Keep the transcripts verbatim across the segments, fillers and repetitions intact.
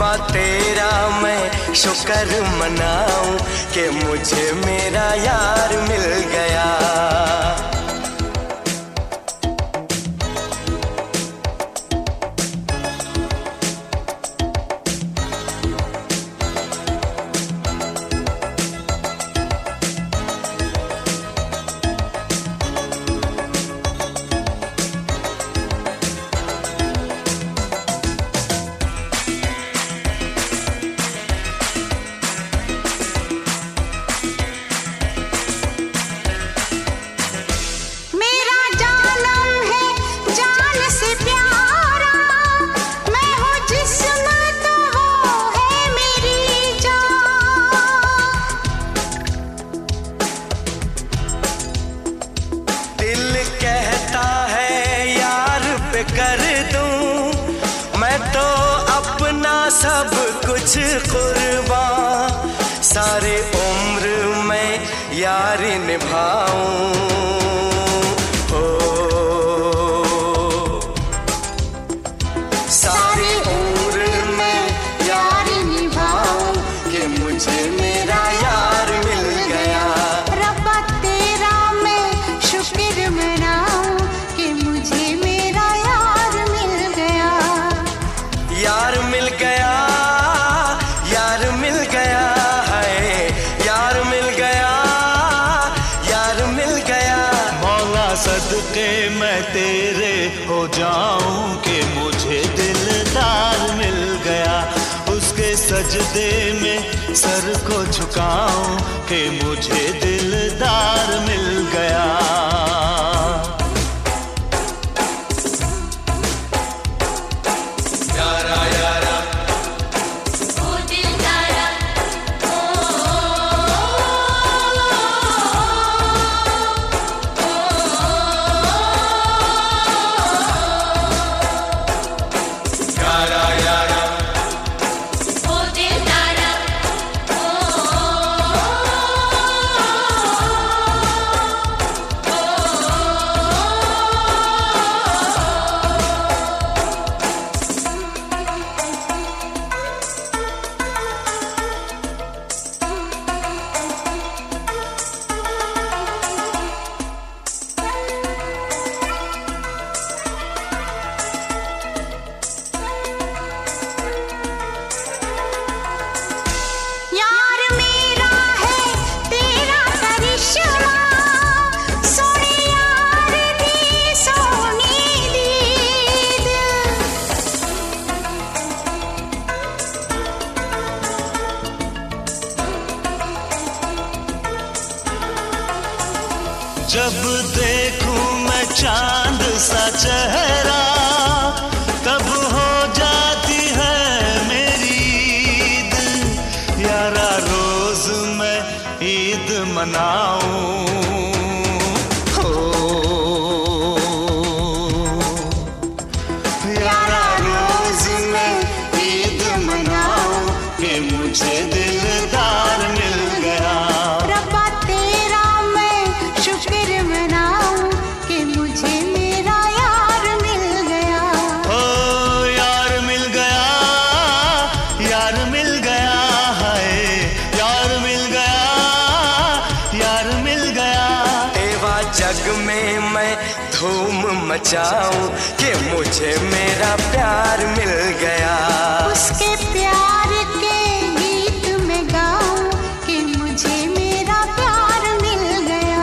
रब्बा तेरा मैं शुक्र मनाऊं कि मुझे मेरा यार मिल गया। कर दूं मैं तो अपना सब कुछ कुर्बान, सारे उम्र में यारी निभाऊं। ओ, सारी उम्र में यारी निभाऊं कि मुझे मेरा यार मिल गया। रब्बा तेरा मैं शुक्र मनाऊं कि मुझे यार मिल गया, यार मिल गया है, यार मिल गया, यार मिल गया। मौला सदके मैं तेरे हो जाऊं कि मुझे दिलदार मिल गया। उसके सजदे में सर को झुकाऊं कि मुझे दिलदार मिल गया। जब देखूं मैं चांद सा चेहरा तब हो जाती है मेरी ईद। यारा रोज मैं ईद मनाऊं, हो यारा रोज मैं ईद मनाऊं कि मुझे दिलदार मिल गया। रब्बा तेरा मैं शुक्र मनाऊं कि मुझे मेरा यार मिल गया। ओ यार मिल गया, यार मिल गया है, यार मिल गया, यार मिल गया। तेवा जग में मैं धूम मचाऊं कि मुझे मेरा प्यार मिल गया। उसके प्यार के गीत में गाऊं कि मुझे मेरा प्यार मिल गया।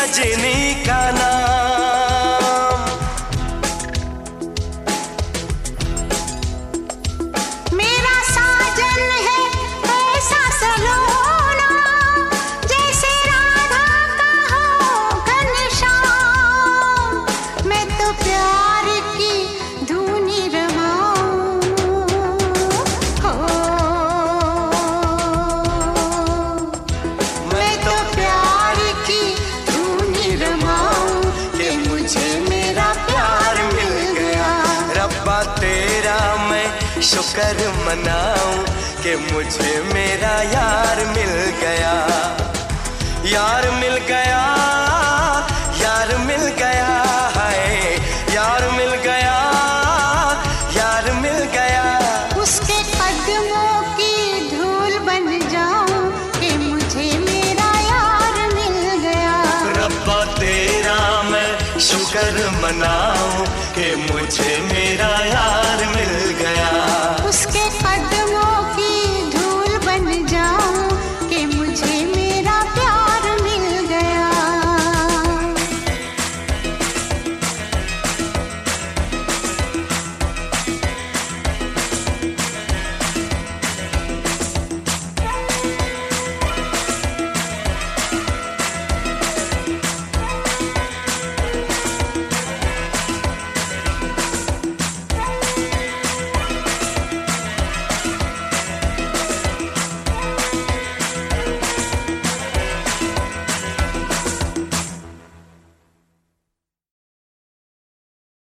सजनी का नाम। मेरा साजन है ऐसा सलोना, जैसे राधा का हो घनश्याम। मैं तो प्यार की धुनी रमाऊं, हो मैं तो प्यार की धुनी रमाऊं कि मुझे मेरा प्यार मिल गया। रब्बा तेरा मैं शुक्र मनाऊं कि मुझे मेरा यार मिल गया। यार मिल गया, यार मिल गया, है यार मिल गया, यार मिल गया। उसके कदमों की धूल बन जाऊं कि मुझे मेरा यार मिल गया। रब्बा तेरा मैं शुक्र मनाऊं कि मुझे मेरा यार